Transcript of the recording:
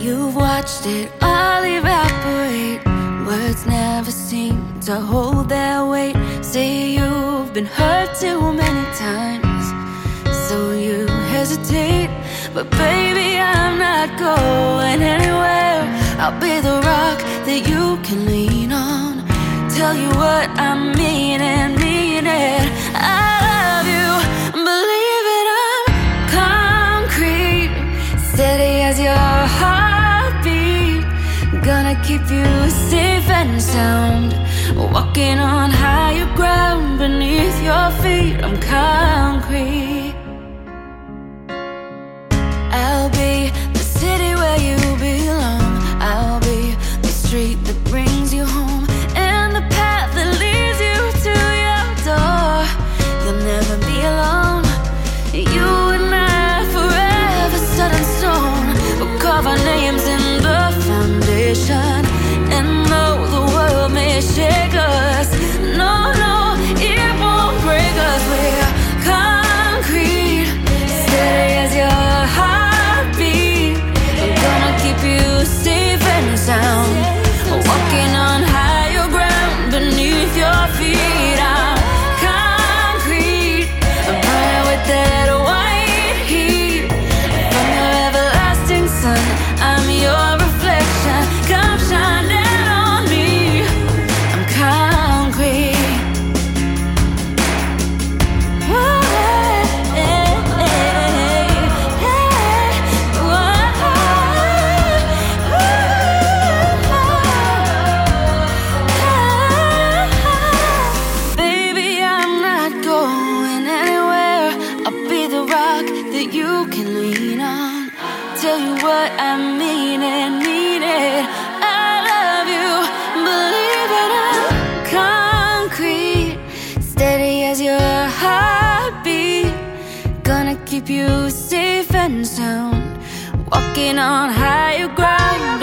You've watched it all evaporate. Words never seem to hold their weight. Say you've been hurt too many times, so you hesitate. But baby, I'm not going anywhere. I'll be the rock that you can lean on. Tell you what I mean and mean it. I love you, believe it, I'm concrete, steady as your heartbeat. Gonna keep you safe and sound, walking on higher ground. Beneath your feet, I'm concrete. I'll be the city where you belong. I'll be the street that brings you home, and the path that leads you to your door. You'll never be alone. You and I forever set in stone. We'll carve our names in the foundation, and though the world may shake us, no, no, it won't break us. We're concrete, steady as your heartbeat. I'm gonna keep you safe and sound, walking on higher ground. Beneath your feet, I'm concrete, burning with that white heat. From your everlasting sun, I'm your reflection. Come shine down on me. I'm concrete. Baby, I'm not going anywhere. I'll be the rock that you can lean on. Tell you what I mean and mean it. I love you, believe it, I'm concrete, steady as your heartbeat. Gonna keep you safe and sound, walking on higher ground.